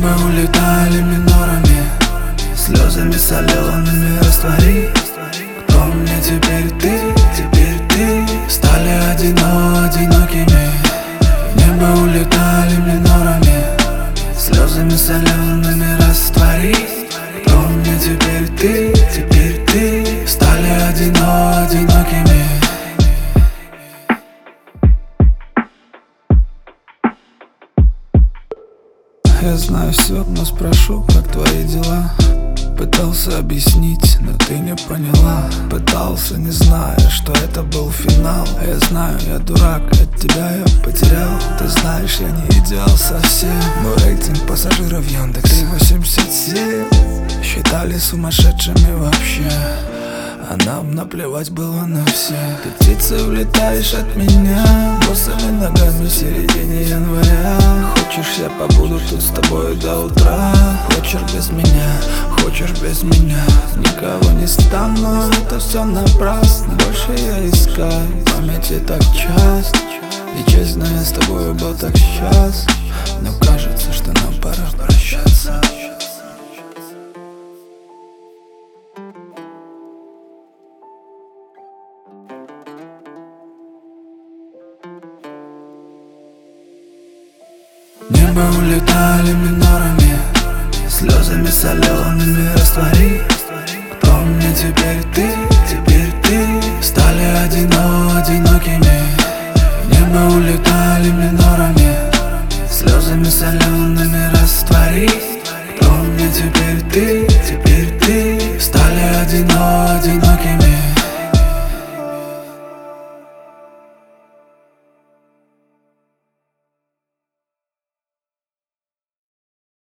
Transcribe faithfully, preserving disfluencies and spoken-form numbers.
небо улетали минорами, слезами солеными раствори. Кто мне теперь ты, теперь ты? Стали одино, одинокими. В небо улетали минорами, слезами солеными раствори. Кто мне теперь ты, теперь ты? Стали одино, одинокими. Я знаю все, но спрошу, как твои дела. Пытался объяснить, но ты не поняла. Пытался, не зная, что это был финал. А я знаю, я дурак, от тебя я потерял. Ты знаешь, я не идеал совсем. Мой рейтинг пассажиров Яндекс три восемьдесят семь. Считали сумасшедшими вообще, а нам наплевать было на все. Ты птицей улетаешь от меня, босыми ногами в середине января. Хочешь, я побуду тут с тобой до утра. Хочешь без меня, хочешь без меня. Никого не стану, это все напрасно. Больше я искаю в памяти так часто. И честно, я с тобой был так счастлив. Но кажется, что нам пора прощаться. Небо улетали минорами, слезами солеными раствори. Кто мне теперь ты, теперь ты? Стали одино, одинокими. В небо улетали минорами, слезами солеными раствори. Кто мне теперь ты, теперь ты? Стали одино, одинокими.